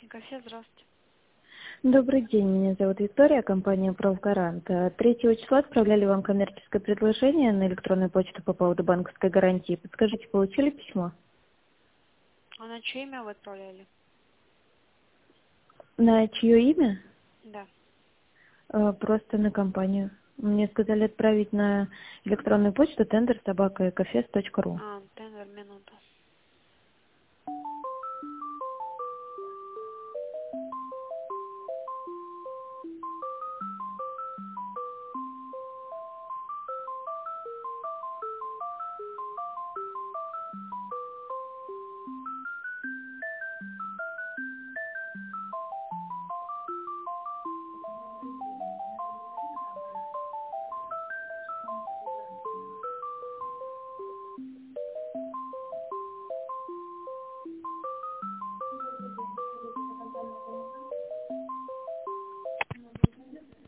Кафе, здравствуйте. Добрый день, меня зовут Виктория, компания «Правгарант». 3 числа отправляли вам коммерческое предложение на электронную почту по поводу банковской гарантии. Подскажите, получили письмо? А на чье имя вы отправляли? На чье имя? Да. Просто на компанию. Мне сказали отправить на электронную почту tender@kfs.ru.